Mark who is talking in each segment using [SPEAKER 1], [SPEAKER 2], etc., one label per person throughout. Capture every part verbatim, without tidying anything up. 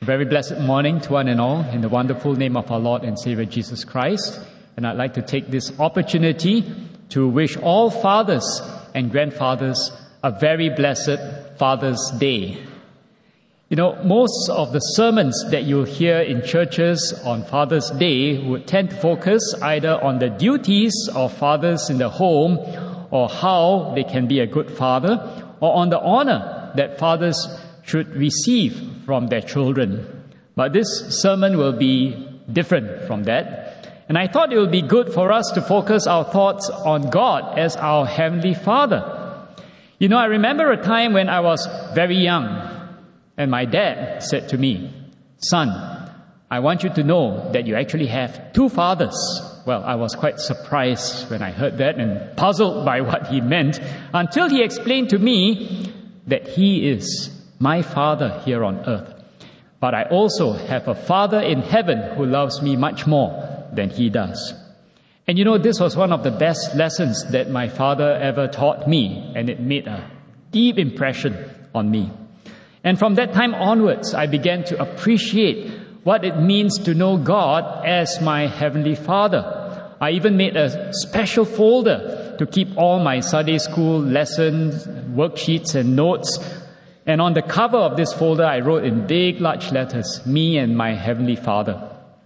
[SPEAKER 1] Very blessed morning to one and all in the wonderful name of our Lord and Savior Jesus Christ. And I'd like to take this opportunity to wish all fathers and grandfathers a very blessed Father's Day. You know, most of the sermons that you'll hear in churches on Father's Day would tend to focus either on the duties of fathers in the home or how they can be a good father, or on the honor that fathers should receive from their children. But this sermon will be different from that. And I thought it would be good for us to focus our thoughts on God as our Heavenly Father. You know, I remember a time when I was very young, and my dad said to me, "Son, I want you to know that you actually have two fathers." Well, I was quite surprised when I heard that and puzzled by what he meant, until he explained to me that he is my Father here on earth. But I also have a Father in heaven who loves me much more than he does. And you know, this was one of the best lessons that my father ever taught me, and it made a deep impression on me. And from that time onwards, I began to appreciate what it means to know God as my Heavenly Father. I even made a special folder to keep all my Sunday school lessons, worksheets and notes. And on the cover of this folder, I wrote in big, large letters, "Me and my Heavenly Father."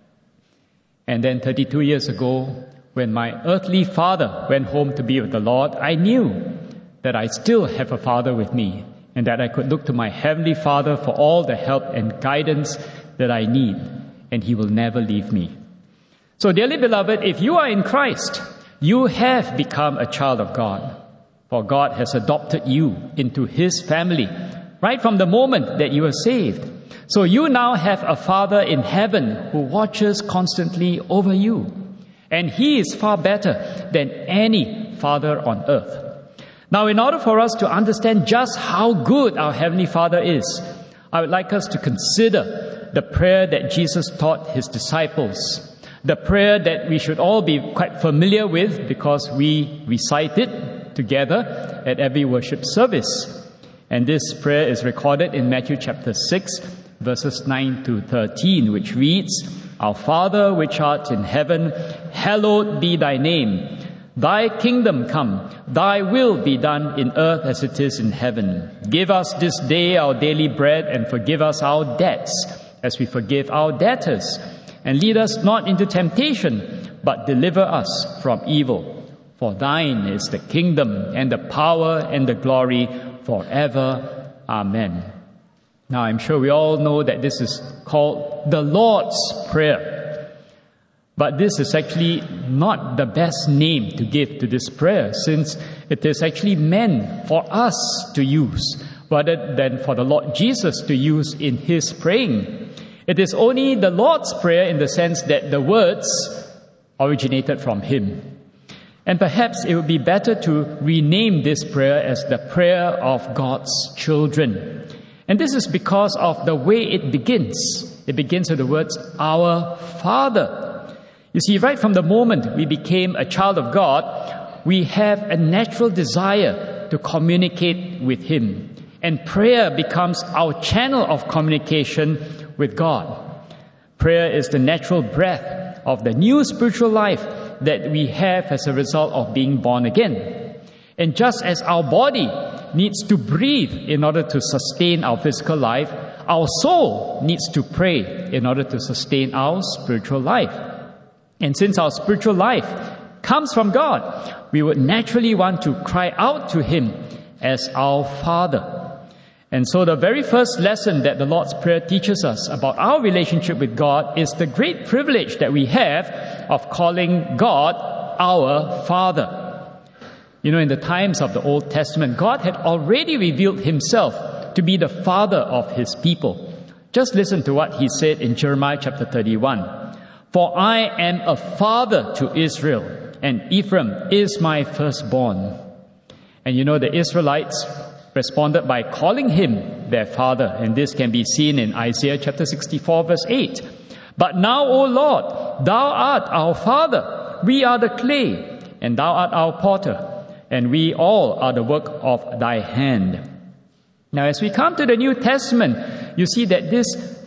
[SPEAKER 1] And then thirty-two years ago, when my earthly father went home to be with the Lord, I knew that I still have a Father with me, and that I could look to my Heavenly Father for all the help and guidance that I need, and He will never leave me. So, dearly beloved, if you are in Christ, you have become a child of God, for God has adopted you into His family right from the moment that you were saved. So you now have a Father in heaven who watches constantly over you, and He is far better than any father on earth. Now, in order for us to understand just how good our Heavenly Father is, I would like us to consider the prayer that Jesus taught His disciples, the prayer that we should all be quite familiar with because we recite it together at every worship service. And this prayer is recorded in Matthew chapter six, verses nine to thirteen, which reads, "Our Father which art in heaven, hallowed be thy name. Thy kingdom come, thy will be done in earth as it is in heaven. Give us this day our daily bread, and forgive us our debts, as we forgive our debtors. And lead us not into temptation, but deliver us from evil. For thine is the kingdom, and the power, and the glory, forever. Amen." Now, I'm sure we all know that this is called the Lord's Prayer. But this is actually not the best name to give to this prayer, since it is actually meant for us to use, rather than for the Lord Jesus to use in His praying. It is only the Lord's Prayer in the sense that the words originated from Him. And perhaps it would be better to rename this prayer as the prayer of God's children. And this is because of the way it begins. It begins with the words, "Our Father." You see, right from the moment we became a child of God, we have a natural desire to communicate with Him. And prayer becomes our channel of communication with God. Prayer is the natural breath of the new spiritual life that we have as a result of being born again. And just as our body needs to breathe in order to sustain our physical life, our soul needs to pray in order to sustain our spiritual life. And since our spiritual life comes from God, we would naturally want to cry out to Him as our Father. And so the very first lesson that the Lord's Prayer teaches us about our relationship with God is the great privilege that we have of calling God our Father. You know, in the times of the Old Testament, God had already revealed Himself to be the Father of His people. Just listen to what He said in Jeremiah chapter thirty-one. "For I am a father to Israel, and Ephraim is my firstborn." And you know, the Israelites responded by calling Him their Father, and this can be seen in Isaiah chapter sixty-four, verse eight. "But now, O Lord, Thou art our Father. We are the clay, and Thou art our potter, and we all are the work of Thy hand." Now, as we come to the New Testament, you see that this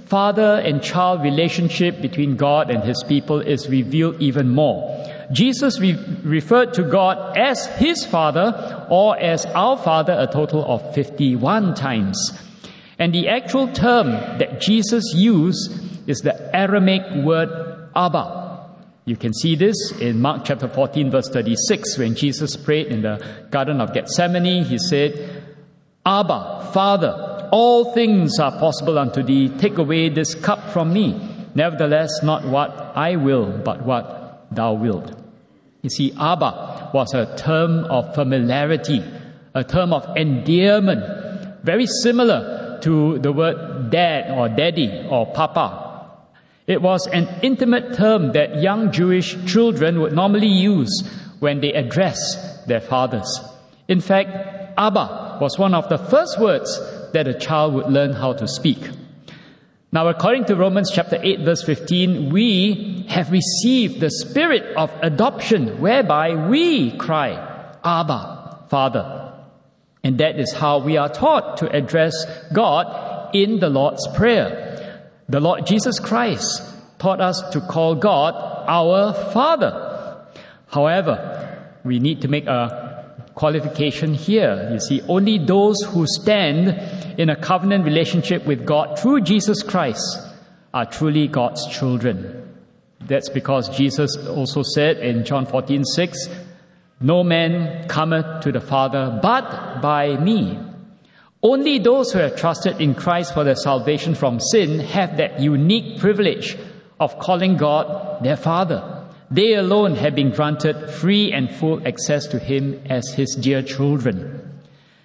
[SPEAKER 1] father and child relationship between God and his people is revealed even more. Jesus re- referred to God as his Father or as our Father a total of fifty-one times. And the actual term that Jesus used is the Aramaic word Abba. You can see this in Mark chapter fourteen, verse thirty-six, when Jesus prayed in the Garden of Gethsemane. He said, Abba, Father, all things are possible unto thee. Take away this cup from me. Nevertheless, not what I will, but what thou wilt. You see, Abba was a term of familiarity, a term of endearment, very similar to the word dad or daddy or papa. It was an intimate term that young Jewish children would normally use when they address their fathers. In fact, Abba was one of the first words that a child would learn how to speak. Now, according to Romans chapter eight, verse fifteen, we have received the spirit of adoption, whereby we cry, Abba, Father. And that is how we are taught to address God in the Lord's Prayer. The Lord Jesus Christ taught us to call God our Father. However, we need to make a qualification here. You see, only those who stand in a covenant relationship with God through Jesus Christ are truly God's children. That's because Jesus also said in John fourteen six, no man cometh to the Father but by me. Only those who have trusted in Christ for their salvation from sin have that unique privilege of calling God their Father. They alone have been granted free and full access to Him as His dear children.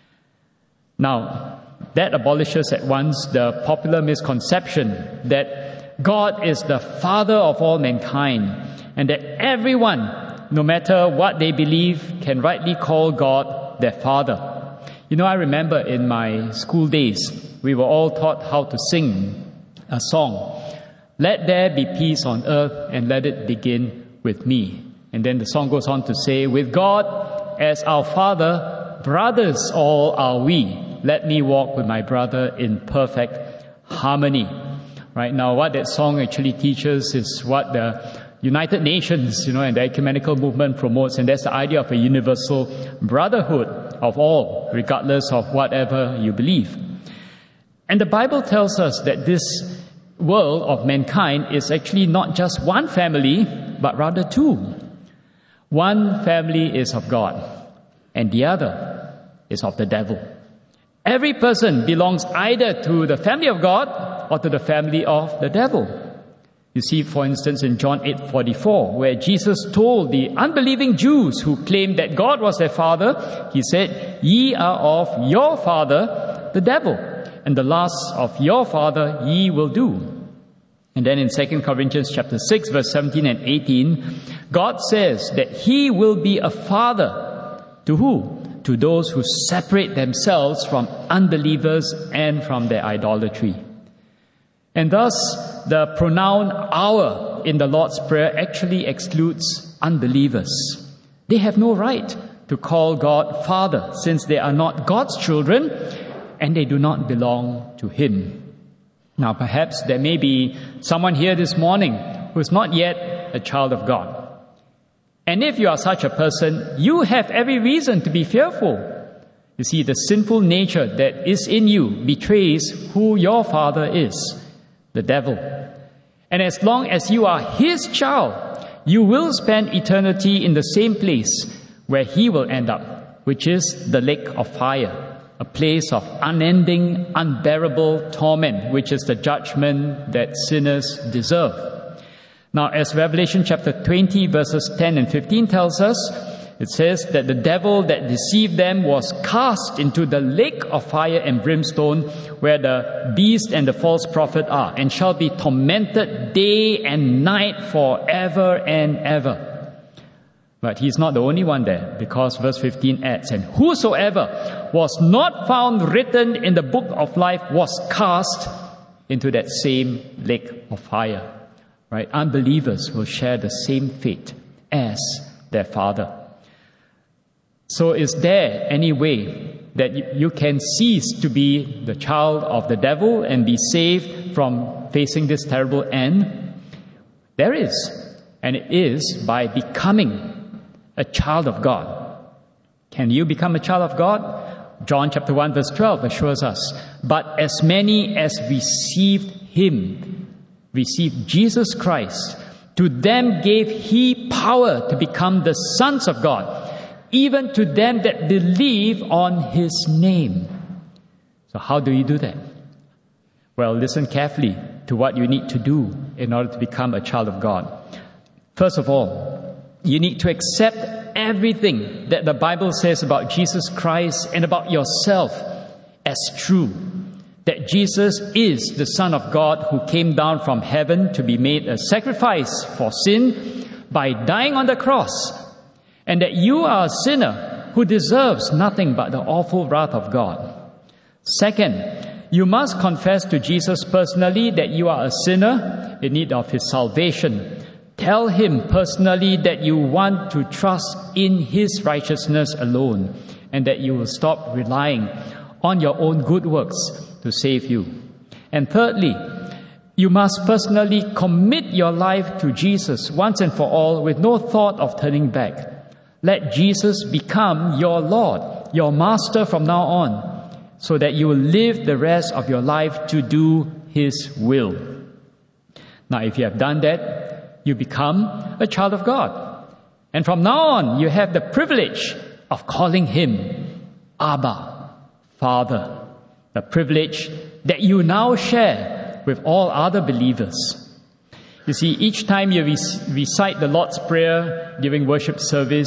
[SPEAKER 1] Now, that abolishes at once the popular misconception that God is the Father of all mankind and that everyone, no matter what they believe, can rightly call God their Father. You know, I remember in my school days, we were all taught how to sing a song. Let there be peace on earth and let it begin with me. And then the song goes on to say, with God as our Father, brothers all are we. Let me walk with my brother in perfect harmony. Right now, what that song actually teaches is what the United Nations, you know, and the ecumenical movement promotes, and that's the idea of a universal brotherhood of all, regardless of whatever you believe. And the Bible tells us that this world of mankind is actually not just one family, but rather two. One family is of God, and the other is of the devil. Every person belongs either to the family of God or to the family of the devil. You see, for instance, in John eight forty-four, where Jesus told the unbelieving Jews who claimed that God was their father, He said, ye are of your father, the devil, and the lusts of your father ye will do. And then in Second Corinthians chapter six, verse seventeen and eighteen, God says that He will be a father to who? To those who separate themselves from unbelievers and from their idolatry. And thus, the pronoun our in the Lord's Prayer actually excludes unbelievers. They have no right to call God Father, since they are not God's children and they do not belong to Him. Now, perhaps there may be someone here this morning who is not yet a child of God. And if you are such a person, you have every reason to be fearful. You see, the sinful nature that is in you betrays who your father is, the devil. And as long as you are his child, you will spend eternity in the same place where he will end up, which is the lake of fire, a place of unending, unbearable torment, which is the judgment that sinners deserve. Now, as Revelation chapter twenty, verses ten and fifteen tells us, it says that the devil that deceived them was cast into the lake of fire and brimstone, where the beast and the false prophet are, and shall be tormented day and night forever and ever. But he's not the only one there, because verse fifteen adds, and whosoever was not found written in the book of life was cast into that same lake of fire. Right? Unbelievers will share the same fate as their father. So is there any way that you can cease to be the child of the devil and be saved from facing this terrible end? There is, and it is by becoming a child of God. Can you become a child of God? John chapter one verse twelve assures us, but as many as received him, received Jesus Christ, to them gave he power to become the sons of God, even to them that believe on his name. So how do you do that? Well, listen carefully to what you need to do in order to become a child of God. First of all, you need to accept everything that the Bible says about Jesus Christ and about yourself as true. That Jesus is the Son of God who came down from heaven to be made a sacrifice for sin by dying on the cross, and that you are a sinner who deserves nothing but the awful wrath of God. Second, you must confess to Jesus personally that you are a sinner in need of his salvation. Tell him personally that you want to trust in his righteousness alone, and that you will stop relying on your own good works to save you. And thirdly, you must personally commit your life to Jesus once and for all with no thought of turning back. Let Jesus become your Lord, your master from now on, so that you will live the rest of your life to do his will. Now, if you have done that, you become a child of God. And from now on, you have the privilege of calling him Abba, Father. The privilege that you now share with all other believers. You see, each time you re- recite the Lord's Prayer during worship service,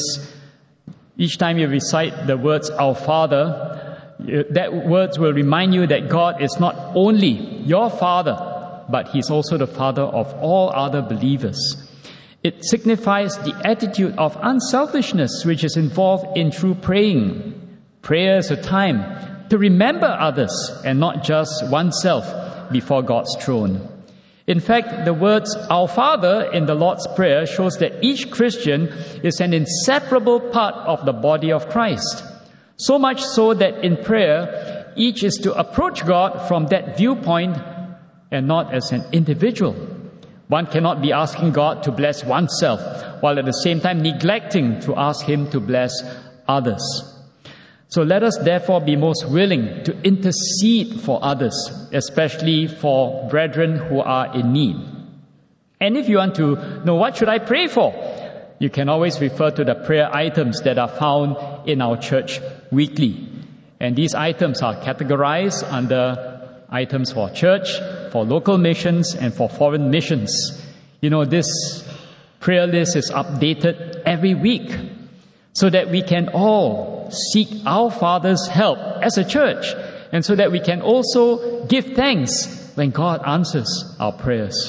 [SPEAKER 1] each time you recite the words, Our Father, that words will remind you that God is not only your Father, but he's also the Father of all other believers. It signifies the attitude of unselfishness which is involved in true praying. Prayer is a time to remember others and not just oneself before God's throne. In fact, the words Our Father in the Lord's Prayer shows that each Christian is an inseparable part of the body of Christ. So much so that in prayer, each is to approach God from that viewpoint and not as an individual. One cannot be asking God to bless oneself while at the same time neglecting to ask him to bless others. So let us therefore be most willing to intercede for others, especially for brethren who are in need. And if you want to know what should I pray for, you can always refer to the prayer items that are found in our church weekly. And these items are categorized under items for church, for local missions, and for foreign missions. You know, this prayer list is updated every week so that we can all seek our Father's help as a church, and so that we can also give thanks when God answers our prayers.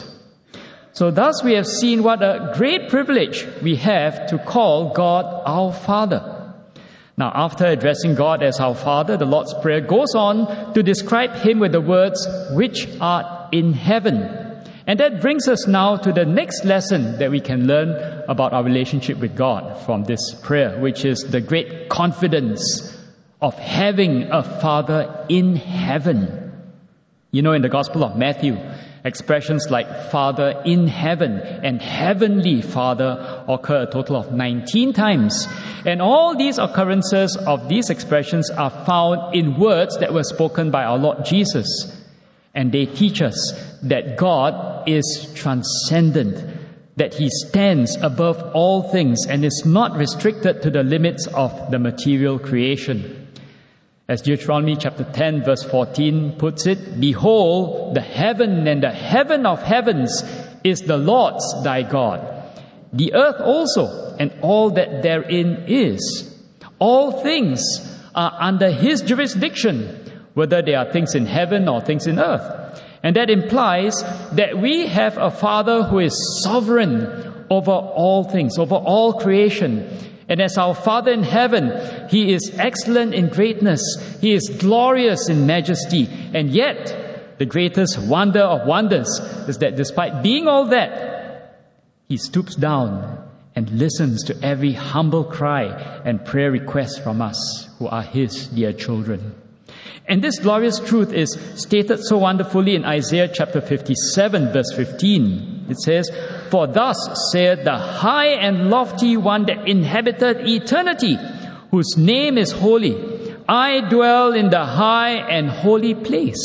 [SPEAKER 1] So thus we have seen what a great privilege we have to call God our Father. Now, after addressing God as our Father, the Lord's Prayer goes on to describe him with the words, which art in heaven. And that brings us now to the next lesson that we can learn about our relationship with God from this prayer, which is the great confidence of having a Father in heaven. You know, in the Gospel of Matthew, expressions like Father in heaven and Heavenly Father occur a total of nineteen times. And all these occurrences of these expressions are found in words that were spoken by our Lord Jesus. And they teach us that God is transcendent, that he stands above all things and is not restricted to the limits of the material creation. As Deuteronomy chapter ten verse fourteen puts it, Behold, the heaven and the heaven of heavens is the Lord's thy God. The earth also and all that therein is. All things are under his jurisdiction, whether they are things in heaven or things in earth. And that implies that we have a Father who is sovereign over all things, over all creation. And as our Father in heaven, he is excellent in greatness. He is glorious in majesty. And yet, the greatest wonder of wonders is that despite being all that, he stoops down and listens to every humble cry and prayer request from us who are His dear children. And this glorious truth is stated so wonderfully in Isaiah chapter fifty-seven, verse fifteen. It says, "For thus saith the high and lofty one that inhabited eternity, whose name is holy. I dwell in the high and holy place."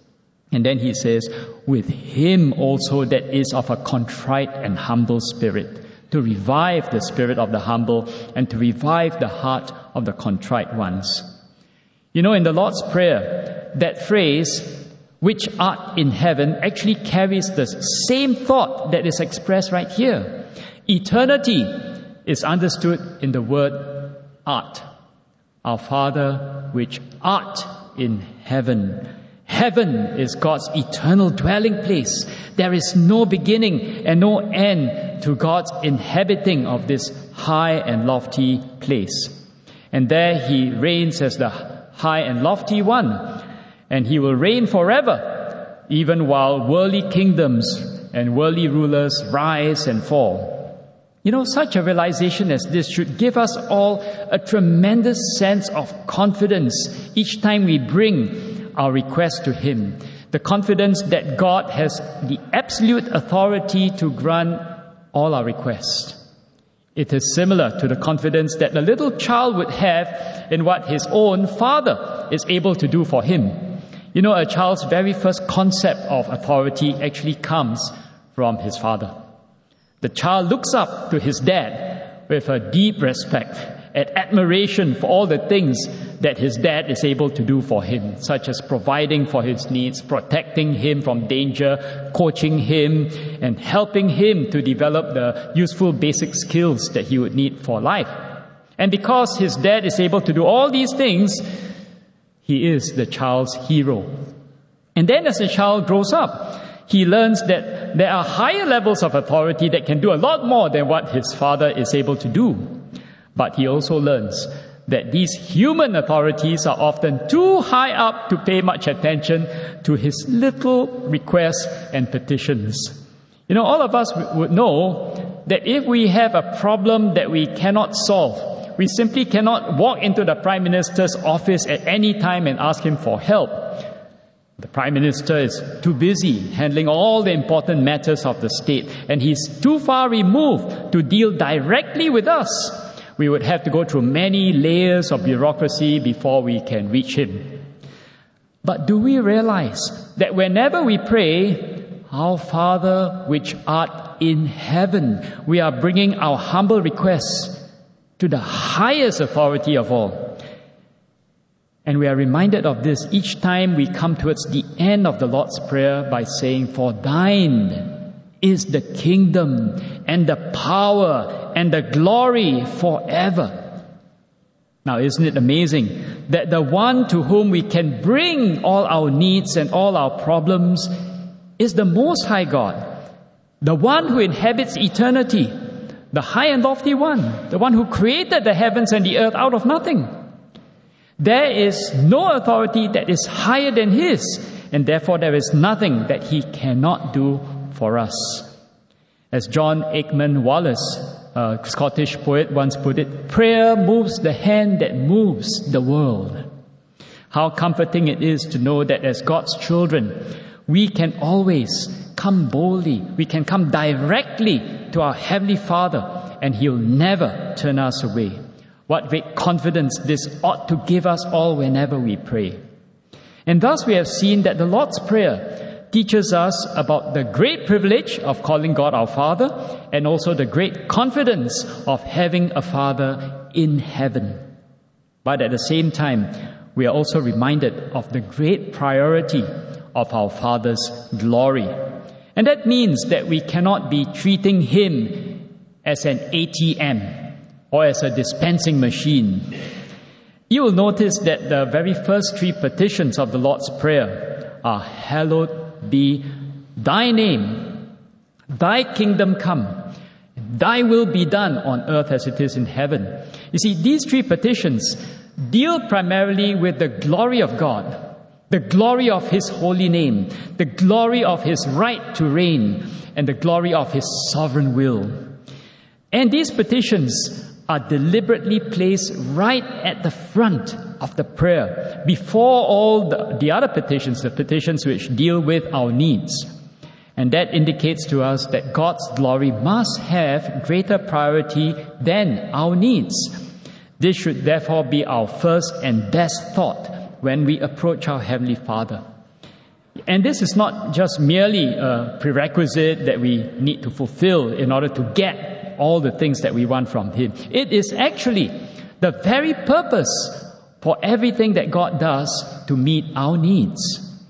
[SPEAKER 1] And then he says, "With him also that is of a contrite and humble spirit, to revive the spirit of the humble and to revive the heart of the contrite ones." You know, in the Lord's Prayer, that phrase, "which art in heaven," actually carries the same thought that is expressed right here. Eternity is understood in the word art. Our Father, which art in heaven. Heaven is God's eternal dwelling place. There is no beginning and no end to God's inhabiting of this high and lofty place. And there He reigns as the high and lofty one. And He will reign forever, even while worldly kingdoms and worldly rulers rise and fall. You know, such a realization as this should give us all a tremendous sense of confidence each time we bring our request to Him. The confidence that God has the absolute authority to grant all our requests. It is similar to the confidence that a little child would have in what his own father is able to do for him. You know, a child's very first concept of authority actually comes from his father. The child looks up to his dad with a deep respect and admiration for all the things that his dad is able to do for him, such as providing for his needs, protecting him from danger, coaching him, and helping him to develop the useful basic skills that he would need for life. And because his dad is able to do all these things, he is the child's hero. And then as the child grows up, he learns that there are higher levels of authority that can do a lot more than what his father is able to do. But he also learns that these human authorities are often too high up to pay much attention to his little requests and petitions. You know, all of us would know that if we have a problem that we cannot solve, we simply cannot walk into the Prime Minister's office at any time and ask him for help. The Prime Minister is too busy handling all the important matters of the state, and he's too far removed to deal directly with us. We would have to go through many layers of bureaucracy before we can reach Him. But do we realize that whenever we pray, "Our Father which art in heaven," we are bringing our humble requests to the highest authority of all? And we are reminded of this each time we come towards the end of the Lord's Prayer by saying, "For thine is the kingdom and the power and the glory forever." Now, isn't it amazing that the one to whom we can bring all our needs and all our problems is the Most High God, the one who inhabits eternity, the high and lofty one, the one who created the heavens and the earth out of nothing. There is no authority that is higher than His, and therefore there is nothing that He cannot do for us. As John Aikman Wallace, a Scottish poet, once put it, "Prayer moves the hand that moves the world." How comforting it is to know that as God's children, we can always come boldly, we can come directly to our Heavenly Father, and He'll never turn us away. What great confidence this ought to give us all whenever we pray. And thus we have seen that the Lord's Prayer teaches us about the great privilege of calling God our Father, and also the great confidence of having a Father in heaven. But at the same time, we are also reminded of the great priority of our Father's glory. And that means that we cannot be treating Him as an A T M or as a dispensing machine. You will notice that the very first three petitions of the Lord's Prayer are, "Hallowed be thy name, thy kingdom come, thy will be done on earth as it is in heaven." You see, these three petitions deal primarily with the glory of God, the glory of His holy name, the glory of His right to reign, and the glory of His sovereign will. And these petitions are deliberately placed right at the front of the prayer, before all the, the other petitions, the petitions which deal with our needs. And that indicates to us that God's glory must have greater priority than our needs. This should therefore be our first and best thought when we approach our Heavenly Father. And this is not just merely a prerequisite that we need to fulfill in order to get all the things that we want from Him. It is actually the very purpose for everything that God does to meet our needs.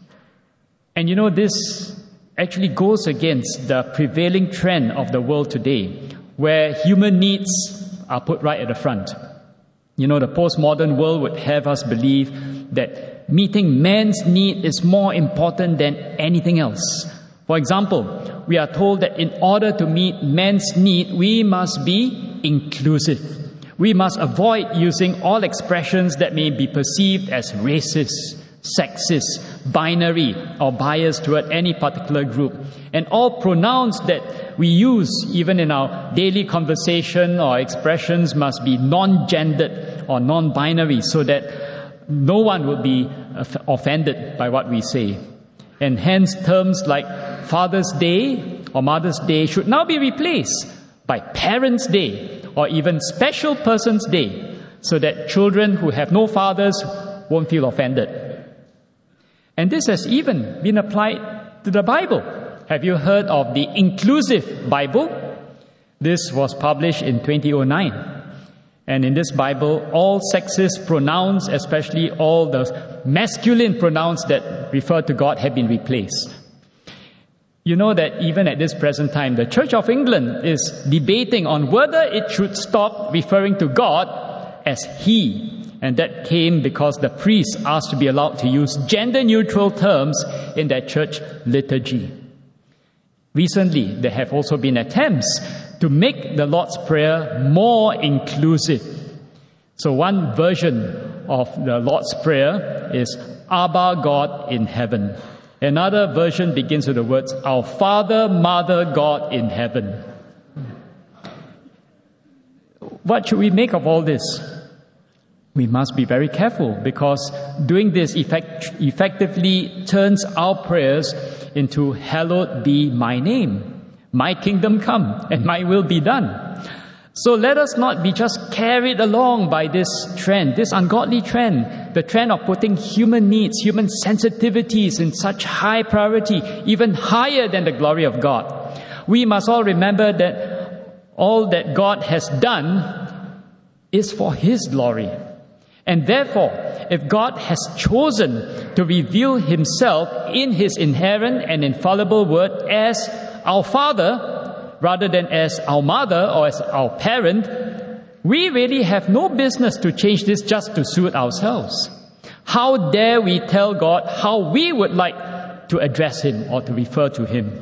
[SPEAKER 1] And you know, this actually goes against the prevailing trend of the world today, where human needs are put right at the front. You know, the postmodern world would have us believe that meeting man's need is more important than anything else. For example, we are told that in order to meet man's need, we must be inclusive. We must avoid using all expressions that may be perceived as racist, sexist, binary, or biased toward any particular group. And all pronouns that we use, even in our daily conversation or expressions, must be non-gendered or non-binary, so that no one will be offended by what we say. And hence, terms like Father's Day or Mother's Day should now be replaced by Parents' Day or even Special Persons Day, so that children who have no fathers won't feel offended. And this has even been applied to the Bible. Have you heard of the Inclusive Bible? This was published in twenty oh nine. And in this Bible, all sexist pronouns, especially all the masculine pronouns that refer to God, have been replaced. You know that even at this present time, the Church of England is debating on whether it should stop referring to God as He. And that came because the priests asked to be allowed to use gender-neutral terms in their church liturgy. Recently, there have also been attempts to make the Lord's Prayer more inclusive. So one version of the Lord's Prayer is Abba, God in heaven. Another version begins with the words, Our Father, Mother, God in heaven. What should we make of all this? We must be very careful, because doing this effect- effectively turns our prayers into hallowed be my name, my kingdom come, and my will be done. So let us not be just carried along by this trend, this ungodly trend, the trend of putting human needs, human sensitivities in such high priority, even higher than the glory of God. We must all remember that all that God has done is for His glory. And therefore, if God has chosen to reveal Himself in His inherent and infallible word as our Father, rather than as our mother or as our parent, we really have no business to change this just to suit ourselves. How dare we tell God how we would like to address Him or to refer to Him?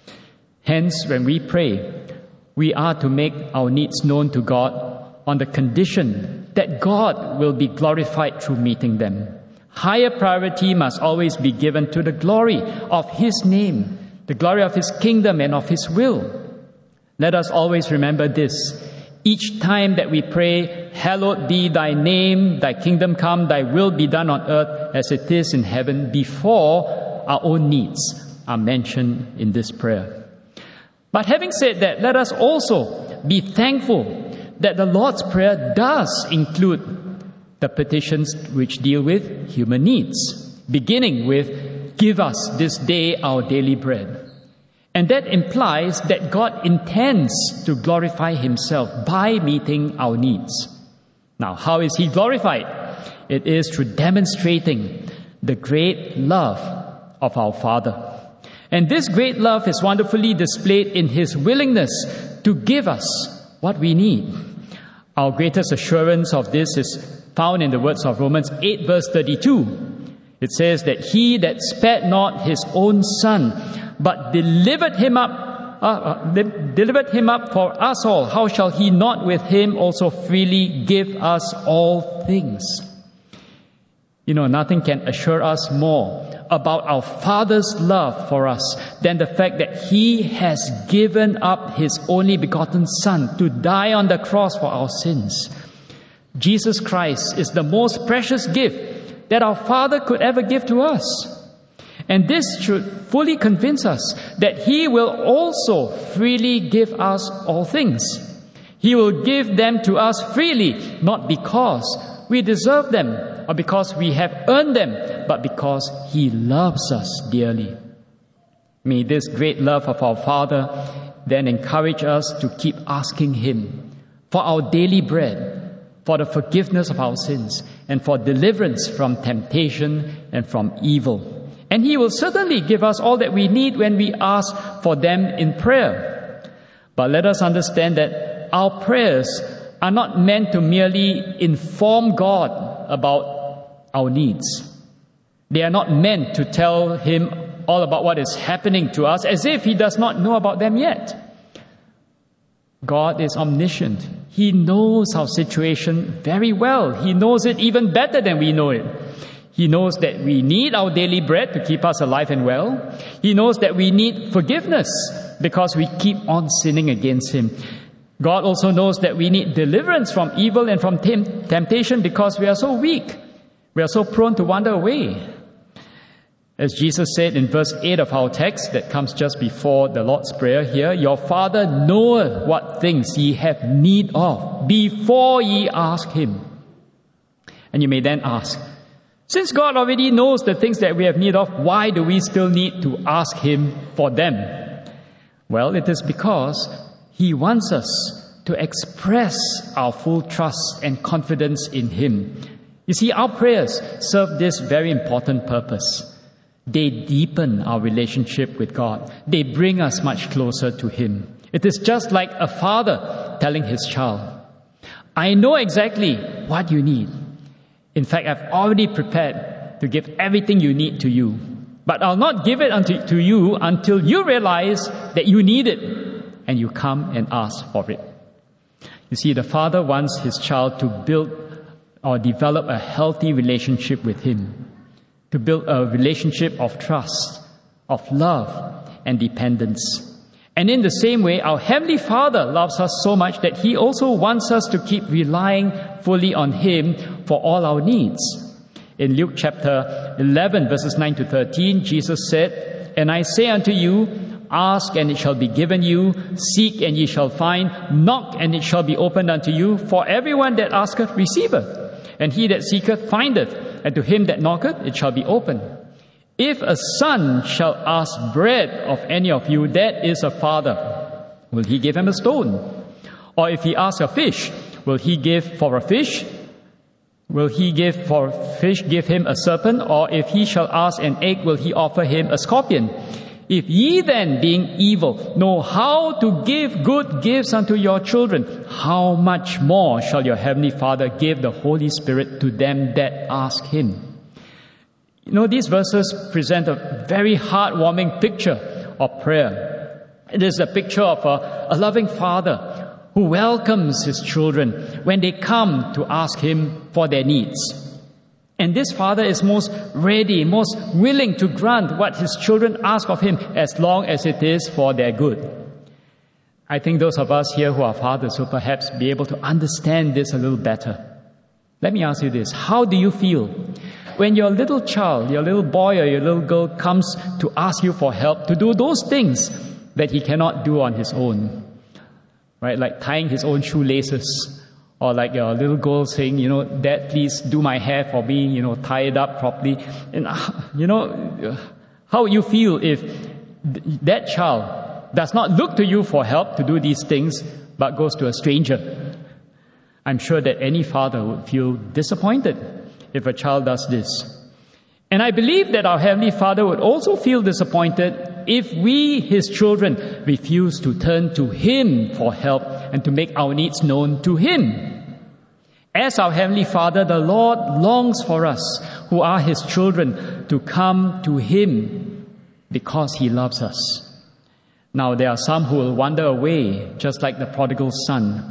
[SPEAKER 1] Hence, when we pray, we are to make our needs known to God on the condition that God will be glorified through meeting them. Higher priority must always be given to the glory of His name, the glory of His kingdom and of His will. Let us always remember this. Each time that we pray, hallowed be thy name, thy kingdom come, thy will be done on earth as it is in heaven, before our own needs are mentioned in this prayer. But having said that, let us also be thankful that the Lord's Prayer does include the petitions which deal with human needs, beginning with, give us this day our daily bread. And that implies that God intends to glorify Himself by meeting our needs. Now, how is He glorified? It is through demonstrating the great love of our Father. And this great love is wonderfully displayed in His willingness to give us what we need. Our greatest assurance of this is found in the words of Romans eight verse thirty-two. It says that He that spared not His own Son, but delivered Him up, uh, uh, delivered Him up for us all, how shall He not with Him also freely give us all things? You know, nothing can assure us more about our Father's love for us than the fact that He has given up His only begotten Son to die on the cross for our sins. Jesus Christ is the most precious gift that our Father could ever give to us. And this should fully convince us that He will also freely give us all things. He will give them to us freely, not because we deserve them or because we have earned them, but because He loves us dearly. May this great love of our Father then encourage us to keep asking Him for our daily bread, for the forgiveness of our sins, and for deliverance from temptation and from evil. And He will certainly give us all that we need when we ask for them in prayer. But let us understand that our prayers are not meant to merely inform God about our needs. They are not meant to tell Him all about what is happening to us as if He does not know about them yet. God is omniscient. He knows our situation very well. He knows it even better than we know it. He knows that we need our daily bread to keep us alive and well. He knows that we need forgiveness because we keep on sinning against Him. God also knows that we need deliverance from evil and from tem- temptation because we are so weak. We are so prone to wander away. As Jesus said in verse eight of our text that comes just before the Lord's Prayer here, your Father knoweth what things ye have need of before ye ask Him. And you may then ask, since God already knows the things that we have need of, why do we still need to ask Him for them? Well, it is because He wants us to express our full trust and confidence in Him. You see, our prayers serve this very important purpose. They deepen our relationship with God. They bring us much closer to Him. It is just like a father telling his child, I know exactly what you need. In fact, I've already prepared to give everything you need to you. But I'll not give it unto, to you until you realize that you need it and you come and ask for it. You see, the Father wants His child to build or develop a healthy relationship with Him, to build a relationship of trust, of love, and dependence. And in the same way, our Heavenly Father loves us so much that He also wants us to keep relying fully on Him for all our needs. In Luke chapter eleven, verses nine to thirteen, Jesus said, And I say unto you, ask and it shall be given you, seek and ye shall find, knock and it shall be opened unto you, for everyone that asketh receiveth, and he that seeketh findeth, and to him that knocketh it shall be opened. If a son shall ask bread of any of you that is a father, will he give him a stone? Or if he asks a fish, will he give for a fish? Will he give for fish, give him a serpent? Or if he shall ask an egg, will he offer him a scorpion? If ye then, being evil, know how to give good gifts unto your children, how much more shall your heavenly Father give the Holy Spirit to them that ask Him? You know, these verses present a very heartwarming picture of prayer. It is a picture of a, a loving Father who welcomes His children when they come to ask Him for their needs. And this Father is most ready, most willing to grant what His children ask of Him as long as it is for their good. I think those of us here who are fathers will perhaps be able to understand this a little better. Let me ask you this. How do you feel when your little child, your little boy or your little girl comes to ask you for help to do those things that he cannot do on his own? Right? Like tying his own shoelaces. Or like your little girl saying, you know, Dad, please do my hair for me, you know, tie it up properly. And, you know, how would you feel if that child does not look to you for help to do these things, but goes to a stranger? I'm sure that any father would feel disappointed if a child does this. And I believe that our Heavenly Father would also feel disappointed if we, His children, refuse to turn to Him for help and to make our needs known to Him. As our Heavenly Father, the Lord longs for us, who are His children, to come to Him because He loves us. Now, there are some who will wander away, just like the prodigal son,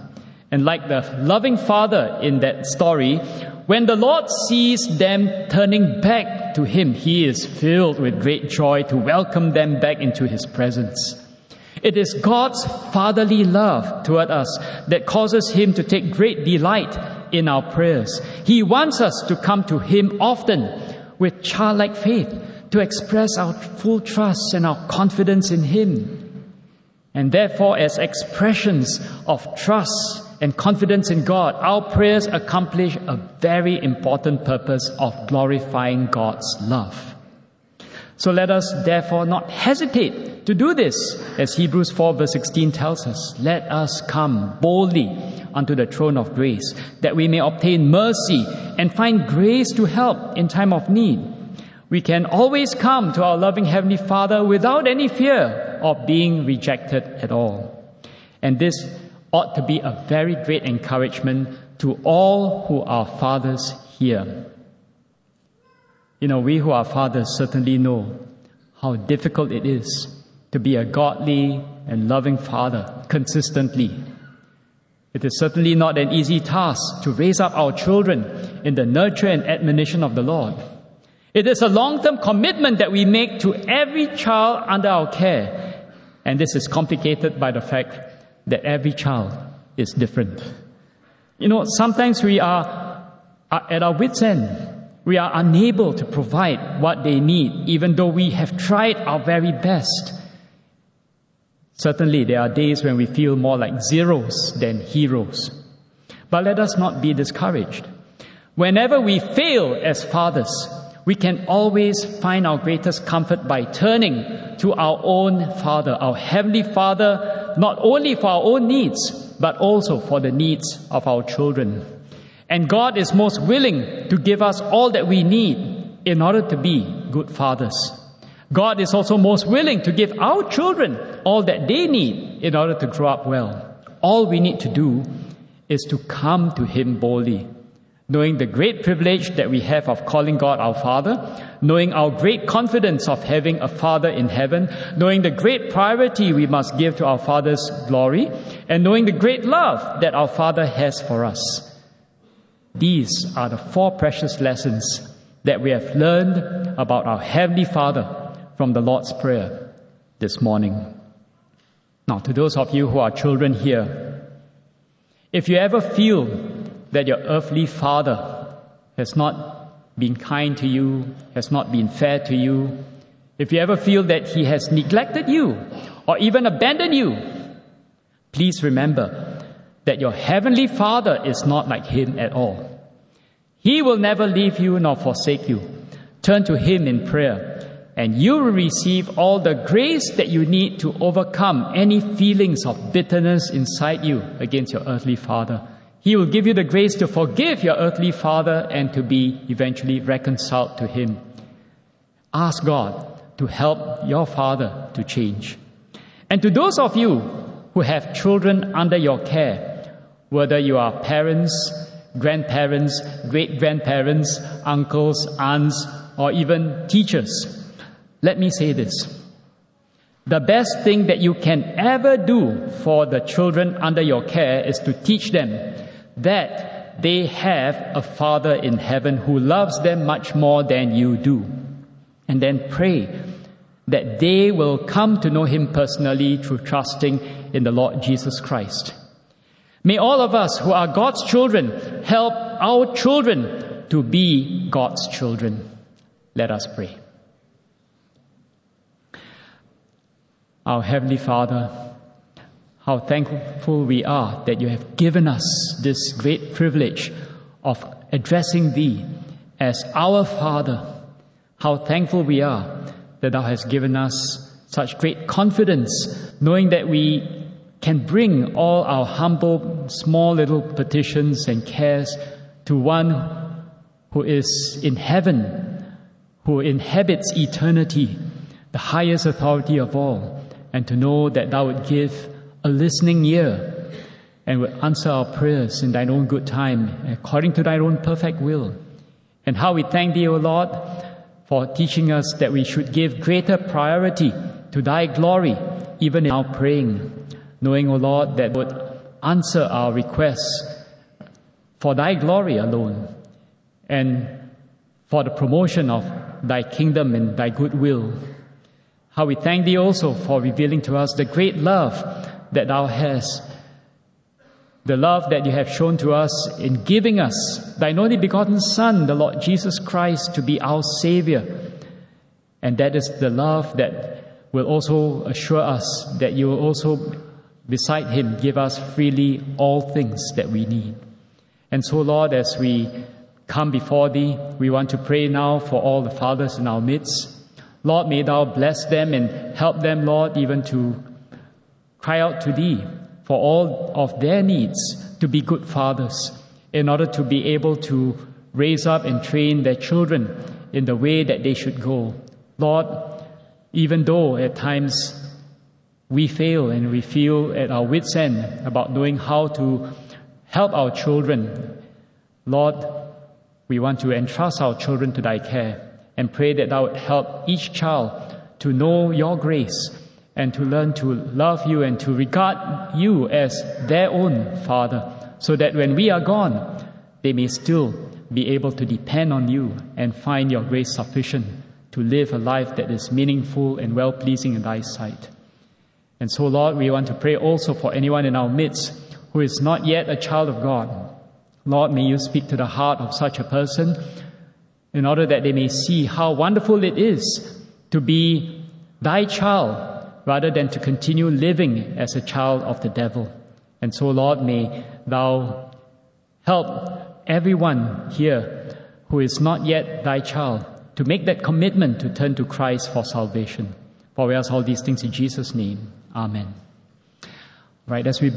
[SPEAKER 1] And like the loving father in that story, when the Lord sees them turning back to Him, He is filled with great joy to welcome them back into His presence. It is God's fatherly love toward us that causes Him to take great delight in our prayers. He wants us to come to Him often with childlike faith, to express our full trust and our confidence in Him. And therefore, as expressions of trust and confidence in God, our prayers accomplish a very important purpose of glorifying God's love. So let us therefore not hesitate to do this, as Hebrews four verse sixteen tells us. Let us come boldly unto the throne of grace, that we may obtain mercy and find grace to help in time of need. We can always come to our loving Heavenly Father without any fear of being rejected at all. And this ought to be a very great encouragement to all who are fathers here. You know, we who are fathers certainly know how difficult it is to be a godly and loving father consistently. It is certainly not an easy task to raise up our children in the nurture and admonition of the Lord. It is a long-term commitment that we make to every child under our care. And this is complicated by the fact that every child is different. You know, sometimes we are, are at our wits' end. We are unable to provide what they need, even though we have tried our very best. Certainly, there are days when we feel more like zeros than heroes. But let us not be discouraged. Whenever we fail as fathers, we can always find our greatest comfort by turning to our own Father, our Heavenly Father, not only for our own needs, but also for the needs of our children. And God is most willing to give us all that we need in order to be good fathers. God is also most willing to give our children all that they need in order to grow up well. All we need to do is to come to Him boldly, knowing the great privilege that we have of calling God our Father, knowing our great confidence of having a Father in heaven, knowing the great priority we must give to our Father's glory, and knowing the great love that our Father has for us. These are the four precious lessons that we have learned about our Heavenly Father from the Lord's Prayer this morning. Now, to those of you who are children here, if you ever feel that your earthly father has not been kind to you, has not been fair to you, if you ever feel that he has neglected you or even abandoned you, please remember that your Heavenly Father is not like him at all. He will never leave you nor forsake you. Turn to Him in prayer, and you will receive all the grace that you need to overcome any feelings of bitterness inside you against your earthly father. He will give you the grace to forgive your earthly father and to be eventually reconciled to Him. Ask God to help your father to change. And to those of you who have children under your care, whether you are parents, grandparents, great-grandparents, uncles, aunts, or even teachers, let me say this. The best thing that you can ever do for the children under your care is to teach them that they have a Father in heaven who loves them much more than you do. And then pray that they will come to know Him personally through trusting in the Lord Jesus Christ. May all of us who are God's children help our children to be God's children. Let us pray. Our Heavenly Father, how thankful we are that you have given us this great privilege of addressing Thee as our Father. How thankful we are that Thou hast given us such great confidence, knowing that we can bring all our humble, small little petitions and cares to one who is in heaven, who inhabits eternity, the highest authority of all, and to know that Thou would give a listening ear and would answer our prayers in Thine own good time, according to Thine own perfect will. And how we thank Thee, O Lord, for teaching us that we should give greater priority to Thy glory, even in our praying, knowing, O Lord, that would answer our requests for thy glory alone and for the promotion of thy kingdom and thy goodwill. How we thank thee also for revealing to us the great love that thou hast, the love that you have shown to us in giving us thine only begotten Son, the Lord Jesus Christ, to be our Savior. And that is the love that will also assure us that you will also, beside him, give us freely all things that we need. And so, Lord, as we come before thee, we want to pray now for all the fathers in our midst. Lord, may thou bless them and help them, Lord, even to cry out to thee for all of their needs to be good fathers in order to be able to raise up and train their children in the way that they should go. Lord, even though at times we fail and we feel at our wits' end about knowing how to help our children, Lord, we want to entrust our children to thy care and pray that thou would help each child to know your grace and to learn to love you and to regard you as their own Father, so that when we are gone, they may still be able to depend on you and find your grace sufficient to live a life that is meaningful and well-pleasing in thy sight. And so, Lord, we want to pray also for anyone in our midst who is not yet a child of God. Lord, may you speak to the heart of such a person in order that they may see how wonderful it is to be thy child rather than to continue living as a child of the devil. And so, Lord, may thou help everyone here who is not yet thy child to make that commitment to turn to Christ for salvation. For we ask all these things in Jesus' name. Amen. Right, as we